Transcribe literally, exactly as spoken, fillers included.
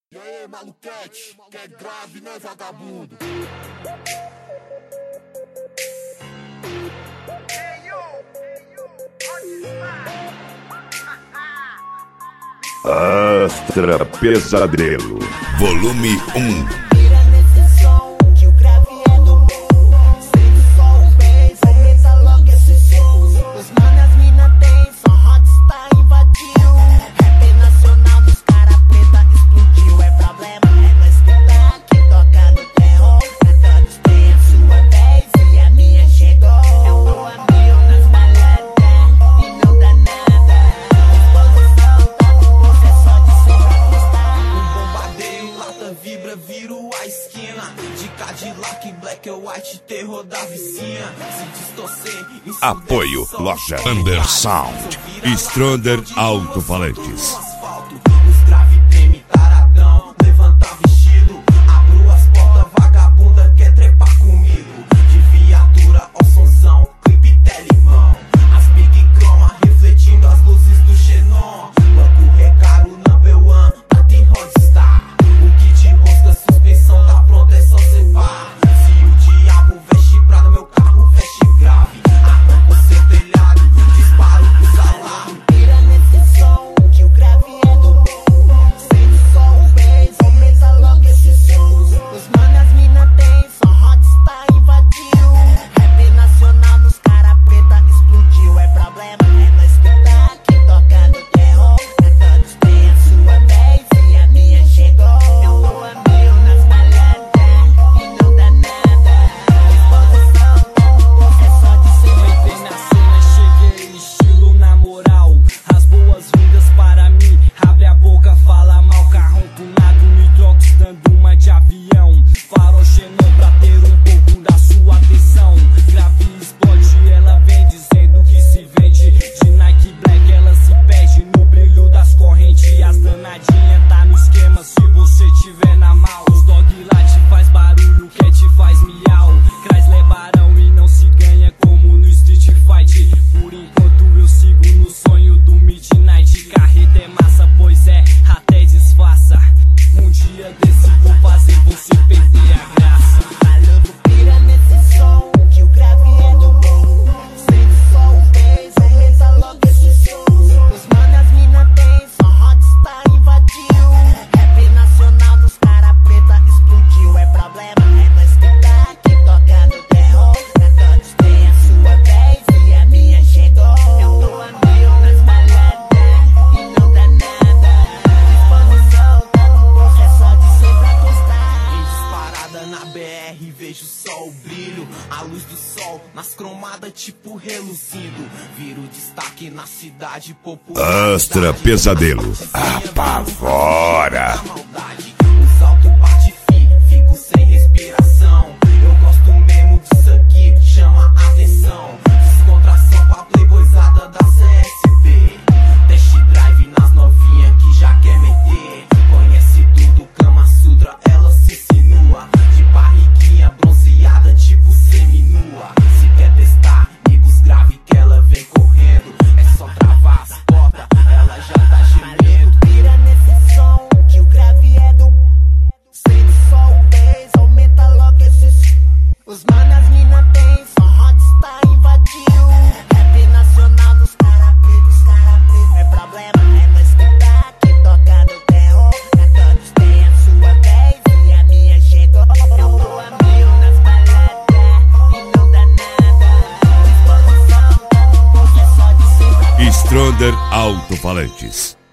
E aí, maluquete, que é grave, né, vagabundo? Astra Pesadelo, volume um. Vibra, viro a esquina de Cadillac, Black and White, terror da vizinha. Se distorcer, apoio loja Undersound, Stronder Alto-Falantes. Os grave treme, taradão, levanta vestido. Abro as portas, vagabunda quer trepar comigo. De viatura, ó sonzão, clipe telemão. As big croma refletindo as luzes do Xenon. Banco recaro, number one, Tati Rodstar. Suspensão tá pronta, é só separar. Se o diabo veste prada, meu carro veste grave. Arranco seu telhado, disparo os alarmes. Pira nesse som, que o grave é do bom. Sente só um beijo, aumenta logo esse som. Os manos, as mina tem, só Rodstar invadiu. Rap nacional nos cara preta explodiu. É problema, é nós que tá aqui tocando terror. Todos têm a sua vez e a minha chegou. Eu tô a vejo só o brilho, a luz do sol nas cromadas tipo reluzindo. Viro destaque na cidade popular. Astra Pesadelo, apavora. Os altos bate fi, fico sem respiração. Eu gosto mesmo disso aqui, chama atenção. Descontração pra playboyzada da C S B. Test drive nas novinhas que já quer meter. Conhece tudo, Kama Sutra, ela se insinua. De barriguinha bronzeada, tipo seminua. Se quer testar, amigos grave que ela vem correndo. É só travar as portas, ela já tá gemendo. Pira nesse som, que o grave é do. Sente só o beijo, aumenta logo esses. Os manas mina tem, só Rodstar invadiu. Rap nacional nos cara pretos, cara preto. É problema, é nós que tá aqui tocando terror. Todos têm a sua vez e a minha chegou. Eu tô a mil nas baladas e não dá nada. Disposição, tá no bolso, é só de cima. Stronder Alto-Falantes.